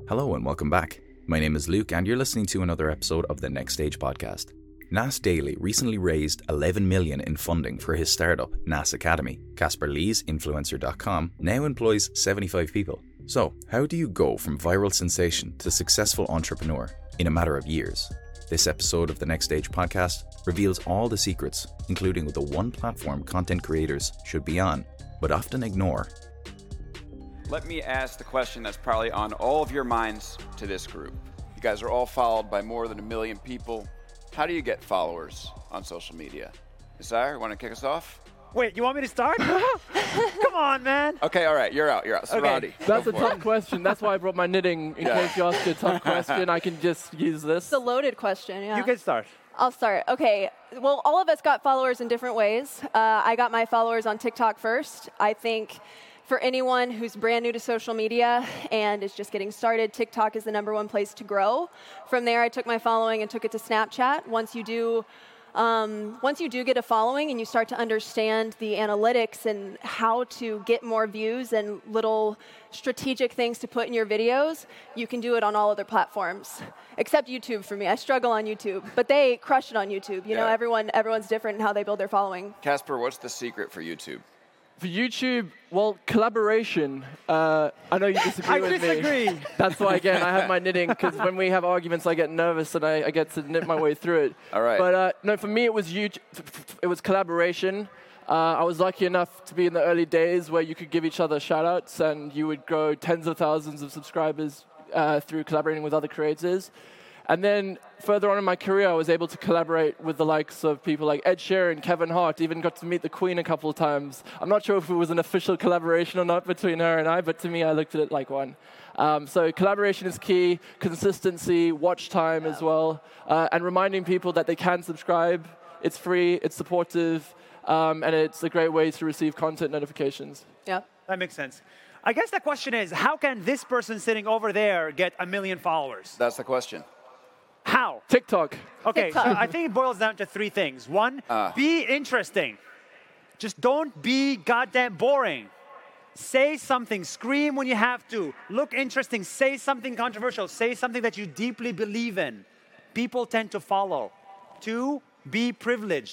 Hello and welcome back. My name is Luke and you're listening to another episode of the Next Stage podcast. Nas Daily recently raised $11 million in funding for his startup, Nas Academy. Casper Lee's Influencer.com now employs 75 people. So, how do you go from viral sensation to successful entrepreneur in a matter of years? This episode of the Next Stage podcast reveals all the secrets, including the one platform content creators should be on, but often ignore. Let me ask the question that's probably on all of your minds to this group. You guys are all followed by more than 1 million people. How do you get followers on social media? Isaiah, you want to kick us off? Wait, you want me to start? Come on, man. Okay, all right, you're out. Suradi. That's a tough question. That's why I brought my knitting. In case you ask a tough question, I can just use this. It's a loaded question, yeah. You can start. I'll start. Okay. Well, all of us got followers in different ways. I got my followers on TikTok first. I think for anyone who's brand new to social media and is just getting started, TikTok is the #1 place to grow. From there, I took my following and took it to Snapchat. Once you do get a following and you start to understand the analytics and how to get more views and little strategic things to put in your videos, you can do it on all other platforms, except YouTube for me. I struggle on YouTube, but they crush it on YouTube. You know, everyone's different in how they build their following. Casper, what's the secret for YouTube? For YouTube, well, collaboration. I know you disagree with me. I disagree. That's why, again, I have my knitting, because when we have arguments, I get nervous and I get to knit my way through it. All right. But no, for me, it was YouTube. It was collaboration. I was lucky enough to be in the early days where you could give each other shout-outs and you would grow tens of thousands of subscribers through collaborating with other creators. And then further on in my career, I was able to collaborate with the likes of people like Ed Sheeran, Kevin Hart, even got to meet the Queen a couple of times. I'm not sure if it was an official collaboration or not between her and I, but to me, I looked at it like one. So collaboration is key, consistency, watch time as well, and reminding people that they can subscribe. It's free, it's supportive, and it's a great way to receive content notifications. Yeah. That makes sense. I guess the question is, how can this person sitting over there get 1 million followers? That's the question. How? TikTok. Okay, so TikTok. I think it boils down to 3 things. One, be interesting. Just don't be goddamn boring. Say something. Scream when you have to. Look interesting. Say something controversial. Say something that you deeply believe in. People tend to follow. 2, be privileged.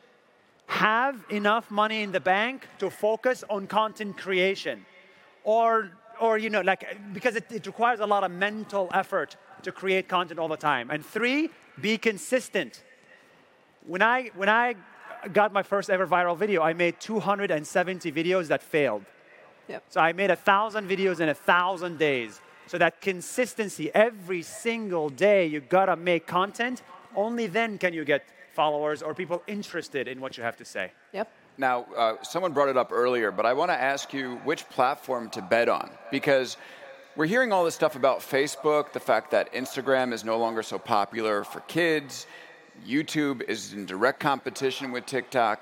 Have enough money in the bank to focus on content creation. Or you know, like, because it requires a lot of mental effort to create content all the time. And 3, be consistent. When I got my first ever viral video, I made 270 videos that failed. Yep. So I made 1,000 videos in 1,000 days. So that consistency, every single day, you gotta make content. Only then can you get followers or people interested in what you have to say. Yep. Now, someone brought it up earlier, but I want to ask you which platform to bet on, because we're hearing all this stuff about Facebook, the fact that Instagram is no longer so popular for kids. YouTube is in direct competition with TikTok.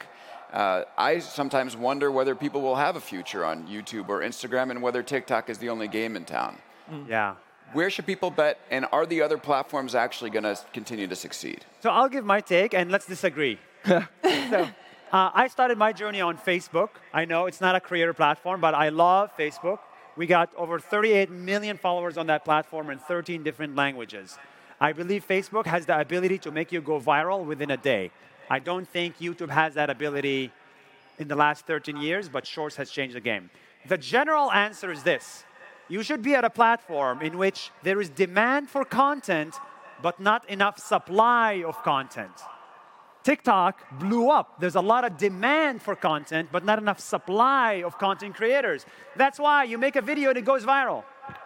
I sometimes wonder whether people will have a future on YouTube or Instagram and whether TikTok is the only game in town. Yeah. Where should people bet, and are the other platforms actually going to continue to succeed? So I'll give my take, and let's disagree. So, I started my journey on Facebook. I know it's not a creator platform, but I love Facebook. We got over 38 million followers on that platform in 13 different languages. I believe Facebook has the ability to make you go viral within a day. I don't think YouTube has that ability in the last 13 years, but Shorts has changed the game. The general answer is this. You should be at a platform in which there is demand for content, but not enough supply of content. TikTok blew up. There's a lot of demand for content, but not enough supply of content creators. That's why you make a video and it goes viral.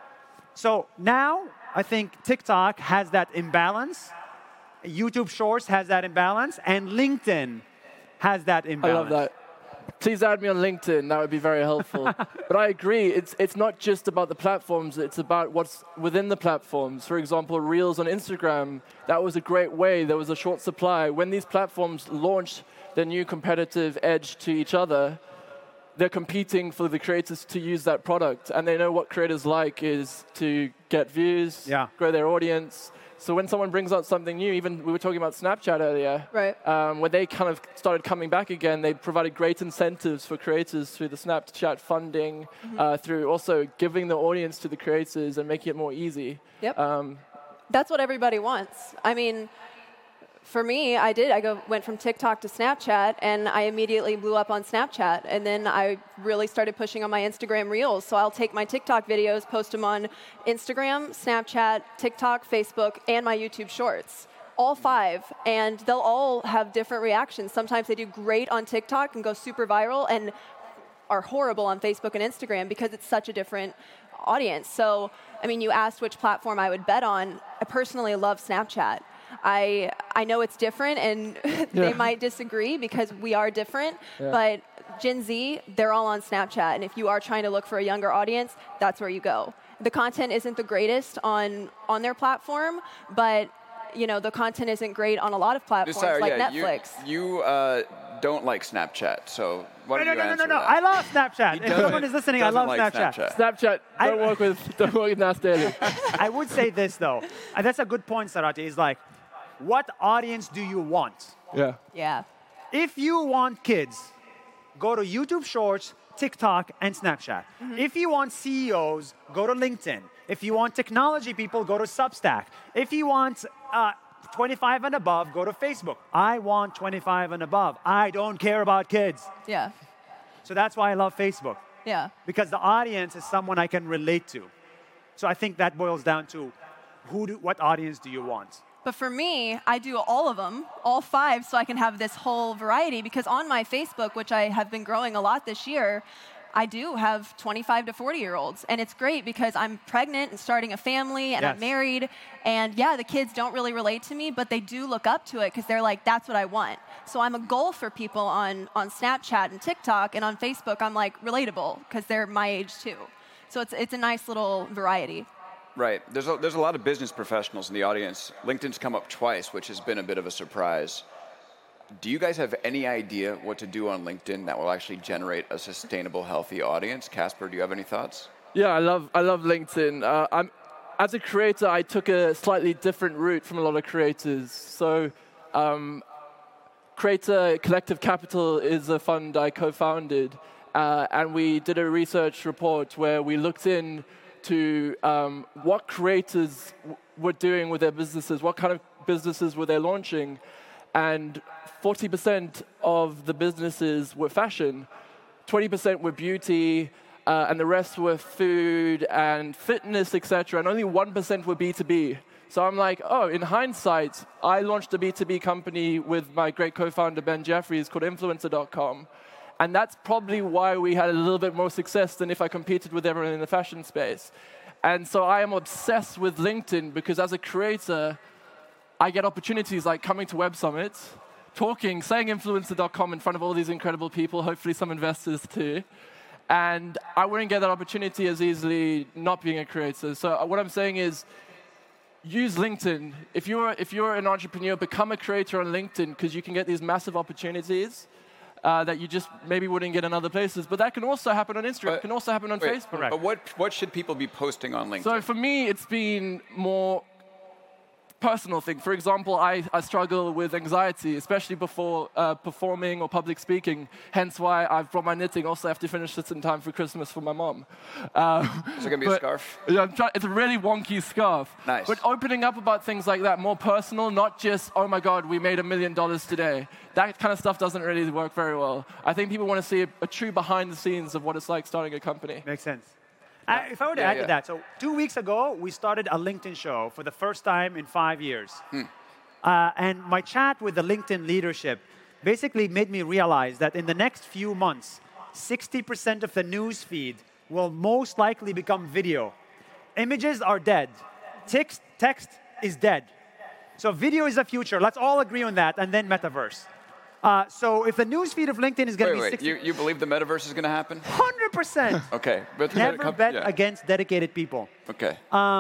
So now, I think TikTok has that imbalance, YouTube Shorts has that imbalance, and LinkedIn has that imbalance. I love that. Please add me on LinkedIn. That would be very helpful. But I agree. It's not just about the platforms. It's about what's within the platforms. For example, Reels on Instagram, that was a great way. There was a short supply. When these platforms launched their new competitive edge to each other, they're competing for the creators to use that product. And they know what creators like is to get views, grow their audience. So when someone brings out something new, even we were talking about Snapchat earlier, Right. when they kind of started coming back again, they provided great incentives for creators through the Snapchat funding, through also giving the audience to the creators and making it more easy. Yep. That's what everybody wants. I mean, for me, I went from TikTok to Snapchat, and I immediately blew up on Snapchat. And then I really started pushing on my Instagram Reels. So I'll take my TikTok videos, post them on Instagram, Snapchat, TikTok, Facebook, and my YouTube Shorts. All 5, and they'll all have different reactions. Sometimes they do great on TikTok and go super viral, and are horrible on Facebook and Instagram because it's such a different audience. So, I mean, you asked which platform I would bet on. I personally love Snapchat. I know it's different, and they might disagree because we are different, but Gen Z, they're all on Snapchat, and if you are trying to look for a younger audience, that's where you go. The content isn't the greatest on their platform, but the content isn't great on a lot of platforms like Netflix. You don't like Snapchat, so why don't you answer No. that? I love Snapchat. If someone is listening, I love Snapchat. Snapchat, don't work with Nas Daily. I would say this, though. And that's a good point, Sarati, is like, what audience do you want? Yeah. Yeah. If you want kids, go to YouTube Shorts, TikTok, and Snapchat. If you want CEOs, go to LinkedIn. If you want technology people, go to Substack. If you want 25 and above, go to Facebook. I want 25 and above. I don't care about kids. Yeah. So that's why I love Facebook, Yeah. because the audience is someone I can relate to. So I think that boils down to what audience do you want? But for me, I do all of them, all 5, so I can have this whole variety. Because on my Facebook, which I have been growing a lot this year, I do have 25 to 40-year-olds. And it's great because I'm pregnant and starting a family, and I'm married. And yeah, the kids don't really relate to me, but they do look up to it because they're like, that's what I want. So I'm a goal for people on Snapchat and TikTok, and on Facebook, I'm like relatable because they're my age too. So it's a nice little variety. Right. There's a lot of business professionals in the audience. LinkedIn's come up twice, which has been a bit of a surprise. Do you guys have any idea what to do on LinkedIn that will actually generate a sustainable, healthy audience? Casper, do you have any thoughts? Yeah, I love LinkedIn. As a creator, I took a slightly different route from a lot of creators. So, Creator Collective Capital is a fund I co-founded, and we did a research report where we looked in to what creators were doing with their businesses, what kind of businesses were they launching, and 40% of the businesses were fashion, 20% were beauty, and the rest were food and fitness, etc., and only 1% were B2B. So I'm like, oh, in hindsight, I launched a B2B company with my great co-founder, Ben Jeffries, called Influencer.com. And that's probably why we had a little bit more success than if I competed with everyone in the fashion space. And so I am obsessed with LinkedIn because as a creator, I get opportunities like coming to Web Summit, talking, saying Influencer.com in front of all these incredible people, hopefully some investors too. And I wouldn't get that opportunity as easily not being a creator. So what I'm saying is, use LinkedIn. If you're an entrepreneur, become a creator on LinkedIn because you can get these massive opportunities that you just maybe wouldn't get in other places. But that can also happen on Instagram. It can also happen on Facebook. But what should people be posting on LinkedIn? So for me, it's been more personal thing. For example, I struggle with anxiety, especially before performing or public speaking. Hence why I've brought my knitting. Also, I have to finish this in time for Christmas for my mom. Is it going to be a scarf? Yeah, it's a really wonky scarf. Nice. But opening up about things like that, more personal, not just, oh my God, we made $1 million today. That kind of stuff doesn't really work very well. I think people want to see a true behind the scenes of what it's like starting a company. Makes sense. If I were to add to that, so 2 weeks ago, we started a LinkedIn show for the first time in 5 years. And my chat with the LinkedIn leadership basically made me realize that in the next few months, 60% of the news feed will most likely become video. Images are dead. Text is dead. So video is the future. Let's all agree on that, and then metaverse. So if the newsfeed of LinkedIn is going to be 60%... You believe the metaverse is going to happen? 100%. Okay. But Never bet against dedicated people. Okay.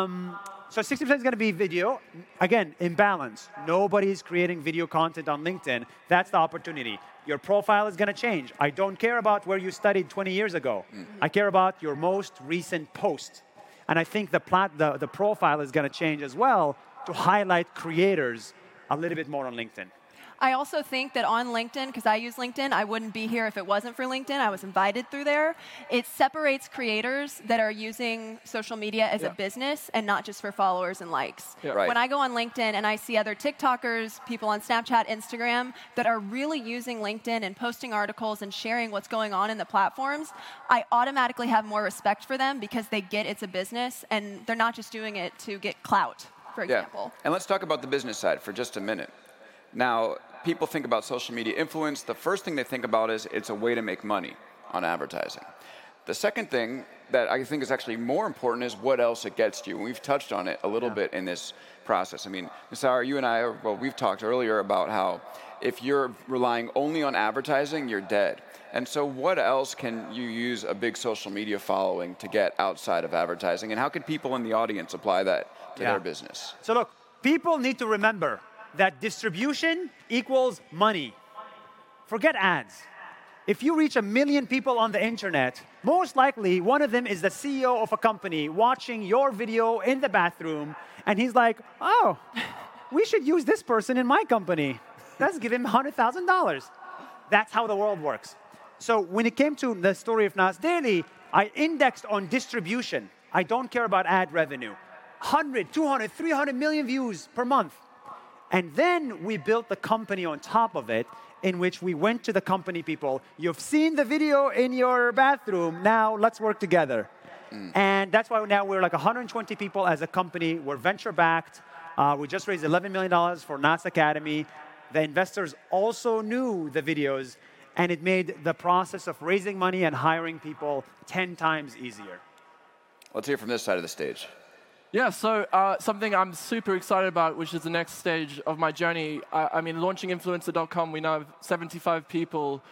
So 60% is going to be video. Again, imbalance. Nobody's creating video content on LinkedIn. That's the opportunity. Your profile is going to change. I don't care about where you studied 20 years ago. I care about your most recent post. And I think the profile is going to change as well. to highlight creators a little bit more on LinkedIn. I also think that on LinkedIn, because I use LinkedIn, I wouldn't be here if it wasn't for LinkedIn. I was invited through there. It separates creators that are using social media as a business and not just for followers and likes. Yeah. Right. When I go on LinkedIn and I see other TikTokers, people on Snapchat, Instagram, that are really using LinkedIn and posting articles and sharing what's going on in the platforms, I automatically have more respect for them because they get it's a business and they're not just doing it to get clout, for example. And let's talk about the business side for just a minute. Now, people think about social media influence. The first thing they think about is it's a way to make money on advertising. The second thing that I think is actually more important is what else it gets you. And we've touched on it a little bit in this process. I mean, Nisar, you and I, we've talked earlier about how if you're relying only on advertising, you're dead. And so what else can you use a big social media following to get outside of advertising? And how can people in the audience apply that to their business? So look, people need to remember that distribution equals money. Forget ads. If you reach 1 million people on the internet, most likely one of them is the CEO of a company watching your video in the bathroom, and he's like, oh, we should use this person in my company. Let's give him $100,000. That's how the world works. So when it came to the story of Nas Daily, I indexed on distribution. I don't care about ad revenue. 100, 200, 300 million views per month. And then we built the company on top of it, in which we went to the company people. You've seen the video in your bathroom. Now let's work together. And that's why now we're like 120 people as a company. We're venture-backed. We just raised $11 million for Nas Academy. The investors also knew the videos, and it made the process of raising money and hiring people 10 times easier. Let's hear from this side of the stage. Yeah, so something I'm super excited about, which is the next stage of my journey. I mean, launching influencer.com, we now have 75 people.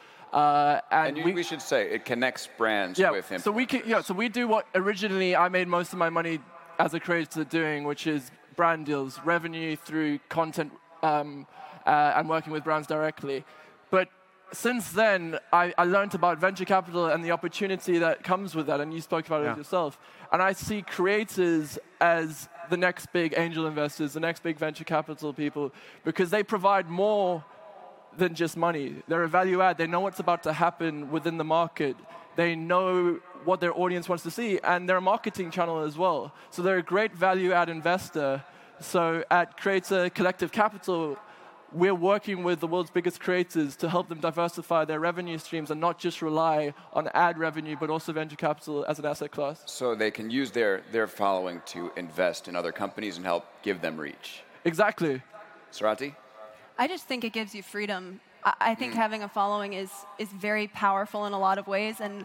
And we should say, it connects brands with influencers. So we do what originally I made most of my money as a creator doing, which is brand deals, revenue through content and working with brands directly. But since then, I learned about venture capital and the opportunity that comes with that, and you spoke about it yourself. And I see creators as the next big angel investors, the next big venture capital people, because they provide more than just money. They're a value add. They know what's about to happen within the market. They know what their audience wants to see, and they're a marketing channel as well. So they're a great value add investor. So at Creator Collective Capital, we're working with the world's biggest creators to help them diversify their revenue streams and not just rely on ad revenue, but also venture capital as an asset class. So they can use their following to invest in other companies and help give them reach. Exactly. Sarati? I just think it gives you freedom. I think having a following is very powerful in a lot of ways. And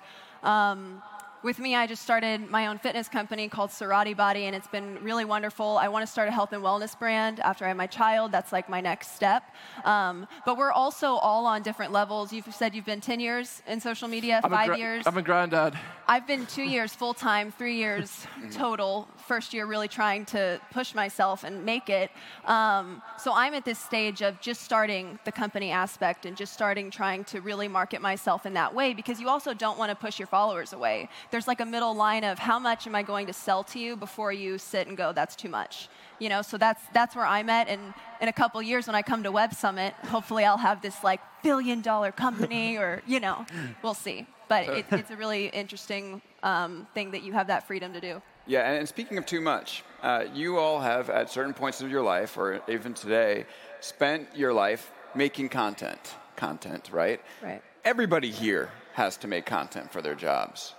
with me, I just started my own fitness company called Sarati Body, and it's been really wonderful. I want to start a health and wellness brand after I have my child. That's like my next step. But we're also all on different levels. You've said you've been 10 years in social media, 5 years. I'm a granddad. I've been 2 years full-time, 3 years total. First year really trying to push myself and make it. So I'm at this stage of just starting the company aspect and just trying to really market myself in that way, because you also don't want to push your followers away. There's like a middle line of how much am I going to sell to you before you sit and go, that's too much. You know, so that's where I'm at. And in a couple years when I come to Web Summit, hopefully I'll have this like billion-dollar company, or, you know, we'll see. But it's a really interesting thing that you have that freedom to do. Yeah, and speaking of too much, you all have at certain points of your life, or even today, spent your life making content, right? Right. Everybody here has to make content for their jobs.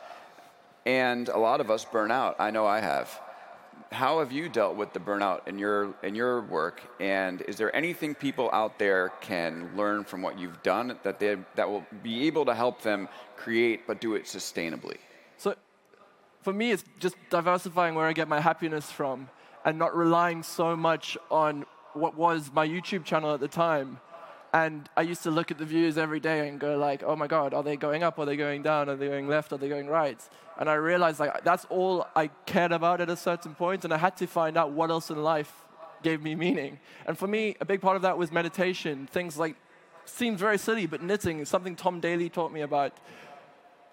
And a lot of us burn out. I know I have. How have you dealt with the burnout in your work? And is there anything people out there can learn from what you've done that will be able to help them create but do it sustainably? So for me, it's just diversifying where I get my happiness from and not relying so much on what was my YouTube channel at the time. And I used to look at the views every day and go like, oh my God, are they going up? Are they going down? Are they going left? Are they going right? And I realized like that's all I cared about at a certain point, and I had to find out what else in life gave me meaning. And for me, a big part of that was meditation. Things like, seems very silly, but knitting is something Tom Daly taught me about.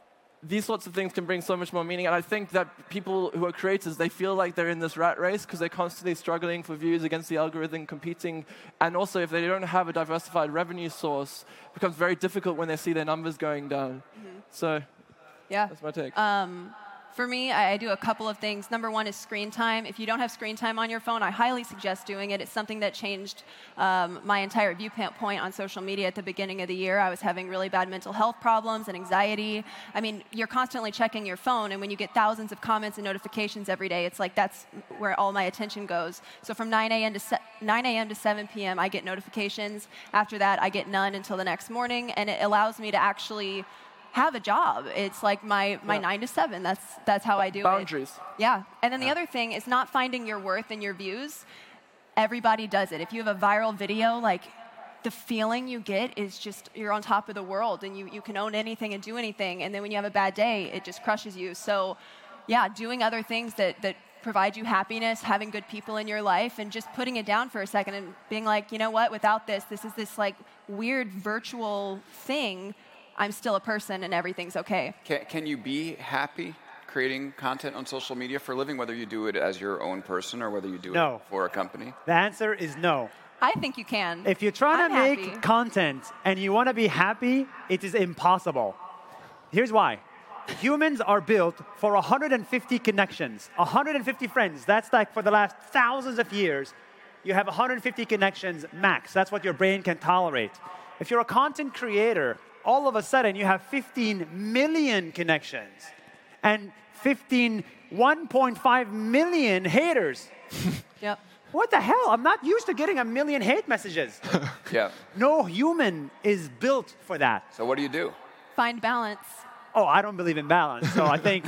these sorts of things can bring so much more meaning. And I think that people who are creators, they feel like they're in this rat race because they're constantly struggling for views against the algorithm, competing. And also, if they don't have a diversified revenue source, it becomes very difficult when they see their numbers going down. So Yeah. that's my take. For me, I do a couple of things. Number one is screen time. If you don't have screen time on your phone, I highly suggest doing it. It's something that changed my entire viewpoint on social media at the beginning of the year. I was having really bad mental health problems and anxiety. I mean, you're constantly checking your phone, and when you get thousands of comments and notifications every day, it's like that's where all my attention goes. So from 9 a.m. to 7 p.m., I get notifications. After that, I get none until the next morning, and it allows me to actually have a job. It's like my 9 to 7. That's how I do Boundaries. it. Yeah. And then the other thing is not finding your worth in your views. Everybody does it. If you have a viral video, like the feeling you get is just you're on top of the world and you can own anything and do anything. And then when you have a bad day, it just crushes you. So yeah, doing other things that provide you happiness, having good people in your life, and just putting it down for a second and being like, you know what, without this is this like weird virtual thing. I'm still a person and everything's okay. Can you be happy creating content on social media for a living, whether you do it as your own person or whether you do it for a company? The answer is no. I think you can. If you're trying to make happy. content and you want to be happy, it is impossible. Here's why. Humans are built for 150 connections, 150 friends. That's like for the last thousands of years, you have 150 connections max. That's what your brain can tolerate. If you're a content creator, all of a sudden you have 15 million connections and 1.5 million haters. Yep. What the hell? I'm not used to getting 1 million hate messages. Yeah. No human is built for that. So what do you do? Find balance. Oh, I don't believe in balance, so I think...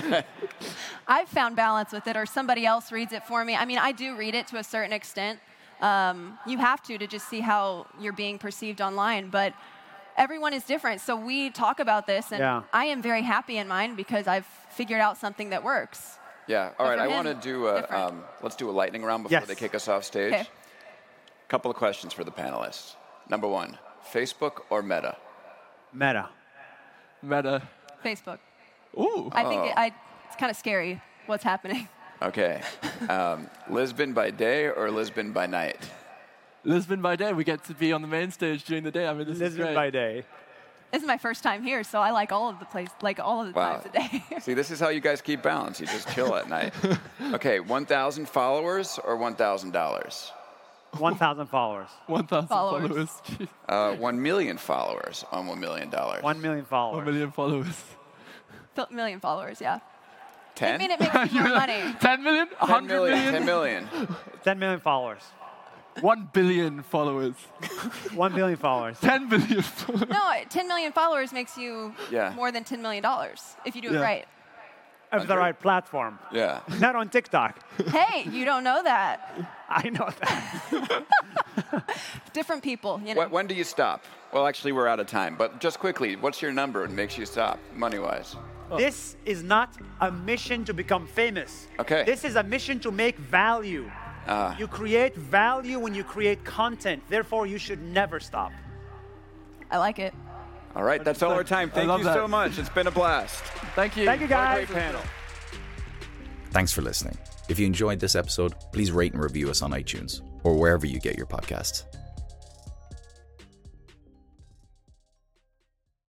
I've found balance with it, or somebody else reads it for me. I mean, I do read it to a certain extent. You have to just see how you're being perceived online, but everyone is different, so we talk about this, and I am very happy in mine because I've figured out something that works. Yeah. All right. I want to do let's do a lightning round before they kick us off stage. Okay. Couple of questions for the panelists. Number one, Facebook or Meta? Meta. Meta. Facebook. Ooh. I think it's kind of scary what's happening. Okay. Lisbon by day or Lisbon by night? Lisbon by day. We get to be on the main stage during the day. I mean, this is Lisbon great. by day. This is my first time here, so I like all of the times a day. See, this is how you guys keep balance. You just chill at night. Okay, 1,000 followers or $1,000? 1,000 followers. 1,000 Followers. followers. 1 million followers on $1 million. 1 million followers. 1 million followers. Million followers, yeah. 10? I mean, it makes you more money. 10 million? 100 million? 10 million. 10 million followers. 1 billion followers. 1 billion followers. 10 billion followers. No, 10 million followers makes you more than $10 million if you do it right. Of the right platform. Yeah. Not on TikTok. Hey, you don't know that. I know that. Different people, you know. When do you stop? Well, actually, we're out of time. But just quickly, what's your number and makes you stop, money-wise? This is not a mission to become famous. Okay. This is a mission to make value. You create value when you create content. Therefore, you should never stop. I like it. All right, that's all our time. Thank you so much. It's been a blast. Thank you. Thank you, guys. Great panel. Thanks for listening. If you enjoyed this episode, please rate and review us on iTunes or wherever you get your podcasts.